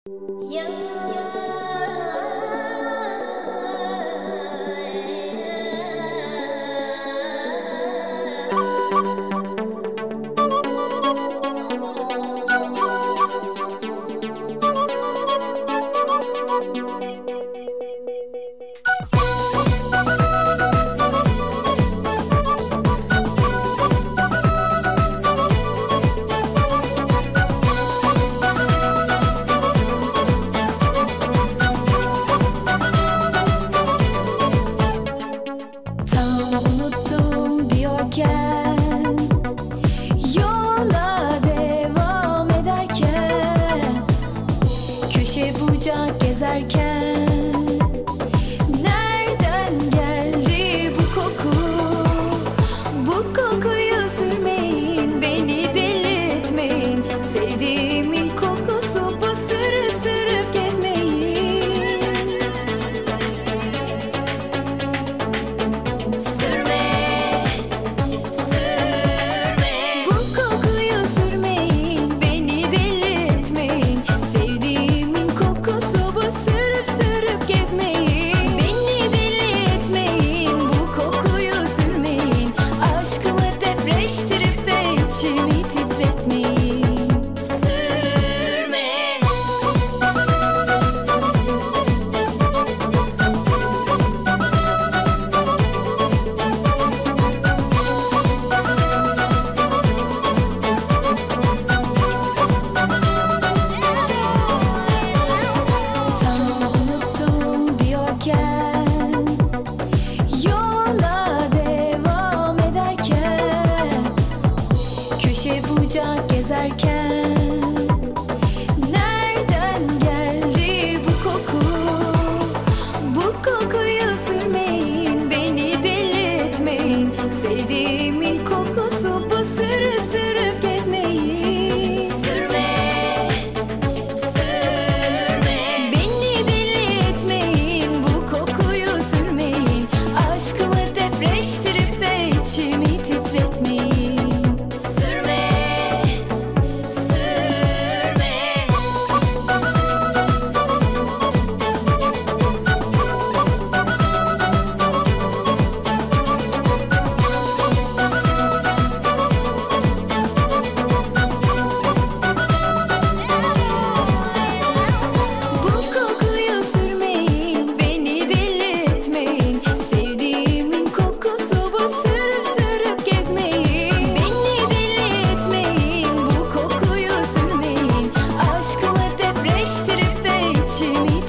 Unuttum diyorken, yola devam ederken, köşe bucak gezerken, nereden geldi bu koku? Bu kokuyu sürmeyin, beni deli etmeyin. Sevdiğimin kokusu bu, sürüp sürüp gezmeyin. Depreştirip de içimi titretmeyin. Sürme. Tam unuttum diyorken, yola devam ederken, köşe bucak gezerken, nereden geldi bu koku? Bu kokuyu sürmeyin, beni deli etmeyin. Sevdiğimin kokusu bu, sürüp sürüp gezmeyin. Sürme, sürme. Beni deli etmeyin, bu kokuyu sürmeyin. Aşkımı depreştirip de içimi titretmeyin. Depreştirip de içimi